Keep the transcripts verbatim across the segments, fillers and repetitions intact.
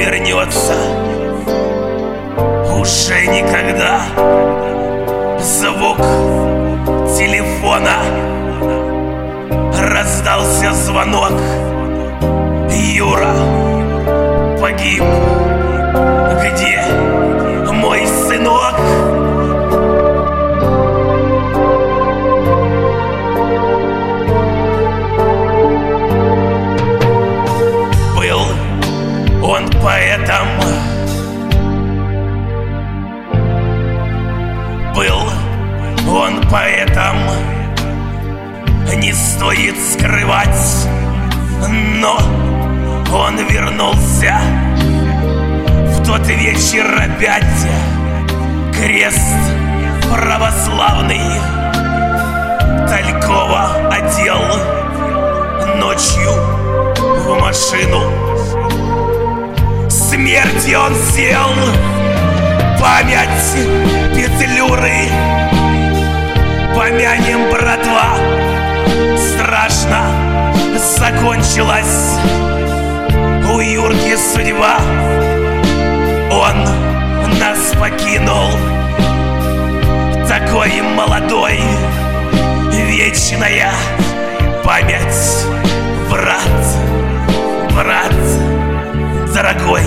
вернется уже никогда. Звук телефона, раздался звонок. Юра погиб. Где мой сынок? Был он поэтом, был он поэтом, не стоит скрывать, но он вернулся в тот вечер опять. Крест православный Талькова одел, ночью в машину смерти он сел. Память Петлюры помянем, братва. Страшно закончилась у Юрки судьба. Он нас покинул, такой молодой. Вечная память, брат, брат дорогой.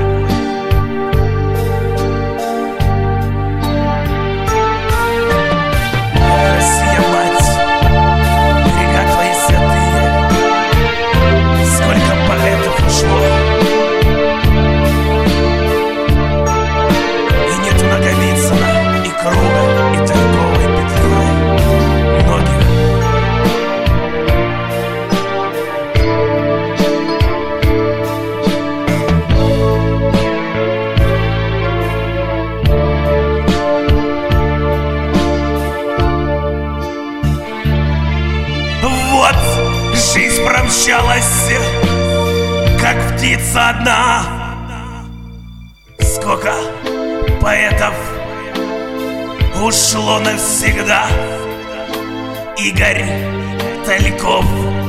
Жизнь промчалась, как птица одна. Сколько поэтов ушло навсегда. Игорь Тальков,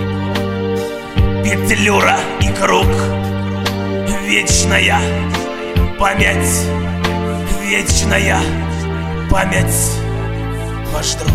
Петлюра и Круг. Вечная память, вечная память, ваш друг.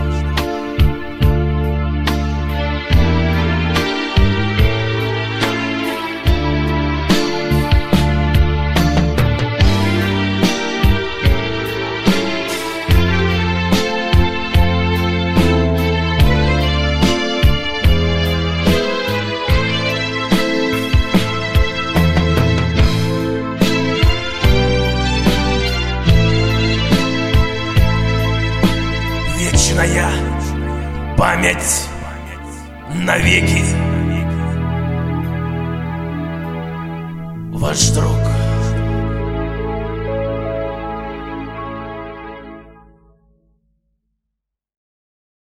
Вечная память навеки, ваш друг.